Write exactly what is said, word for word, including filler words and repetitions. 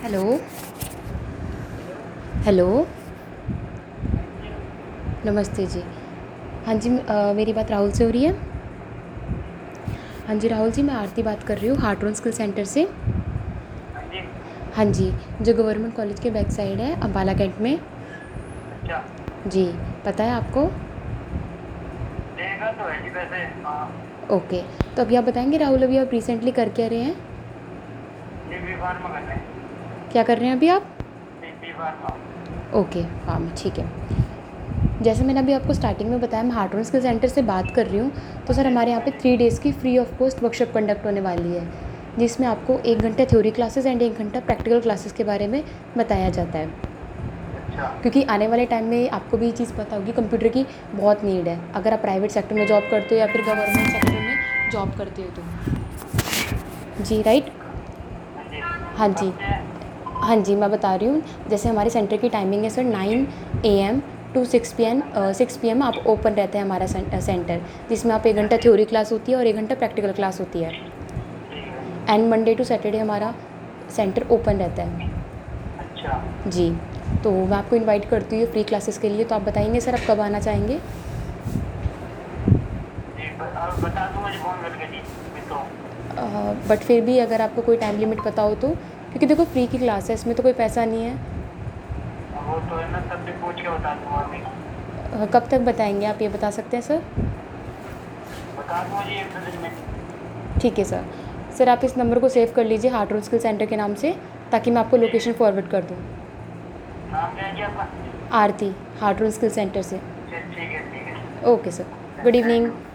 Hello. Hello. नमस्ते जी। हाँ जी, अ, मेरी बात राहुल से हो रही है। हाँ जी राहुल जी, मैं आरती बात कर रही हूँ हार्ट्रोन स्किल सेंटर से। हाँ जी। हाँ जी, जो गवर्नमेंट कॉलेज के बैक साइड है अम्बाला कैंट में। अच्छा। जी, पता है आपको। देखा तो है जी वैसे, हाँ। ओके, तो अभी आप बताएंगे राहुल, अभी आप रिसेंटली कर क्या रहे हैं। जी बी फार्मा कर रहे हैं। क्या कर रहे हैं अभी आप। B B pharma. Okay, pharm, ठीक है। जैसे मैंने अभी आपको स्टार्टिंग में बताया, मैं हार्ट्रोन स्किल सेंटर से बात कर रही हूँ। तो हाँ सर जी, हमारे यहाँ हाँ पे जी। थ्री डेज़ की free of cost workshop conduct होने वाली है, जिसमें आपको एक घंटा थ्योरी क्लासेस एंड एक घंटा प्रैक्टिकल क्लासेस के बारे में बताया जाता है। अच्छा। क्योंकि आने वाले टाइम में आपको भी ये चीज़ पता होगी, कंप्यूटर की बहुत नीड है, अगर आप प्राइवेट सेक्टर में जॉब करते हो या फिर गवर्नमेंट सेक्टर में जॉब करते हो तो। जी राइट। हाँ जी। हाँ जी। कब से? हाँ जी, मैं बता रही हूँ। जैसे हमारे सेंटर की टाइमिंग है sir nine A M to six P M six P M आप ओपन रहते हैं हमारा सेंटर, जिसमें आप एक घंटा ठीक। थ्योरी क्लास होती है और एक घंटा प्रैक्टिकल क्लास होती है। ठीक है। एंड मंडे टू सैटरडे हमारा सेंटर ओपन रहता है। अच्छा। जी, तो मैं आपको इनवाइट करती हूँ फ्री क्लासेस के लिए। तो आप बताएंगे सर आप कब आना चाहेंगे। जी ब- अब बता दूँ मुझे फ़ोन करके जी, मैं तो। बट फिर भी अगर आपको कोई टाइम लिमिट पता हो तो, क्योंकि देखो फ्री की क्लास है, इसमें तो कोई पैसा नहीं है। अब वो तो है ना, तब भी पूछ के बता दूँगा अभी। अ, कब तक बताएंगे आप, ये बता सकते हैं सर। बता दूँगा जी एक दो दिन में। ठीक है सर। सर आप इस नंबर को सेव कर लीजिए हार्ट्रोन स्किल सेंटर के नाम से, ताकि मैं आपको ठीक लोकेशन है। फॉरवर्ड कर दूँ। नाम क्या है जी आपका? आरती, हार्ट्रोन स्किल सेंटर से। ठीक ठीक है, ठीक है। Okay sir, good thank evening. You.